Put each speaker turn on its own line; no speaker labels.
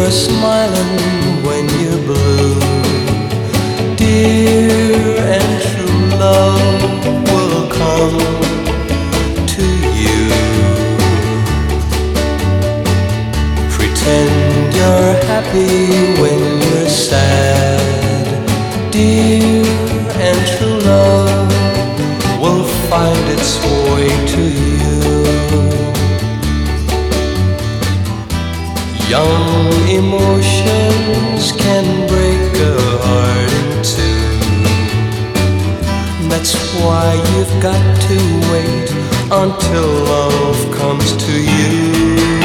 you're smiling, when you're blue, dear and true love will come to you. Pretend you're happy when you're sad, dear and true love will find its way to you. Young emotions can break a heart in two. That's why you've got to wait until love comes to you.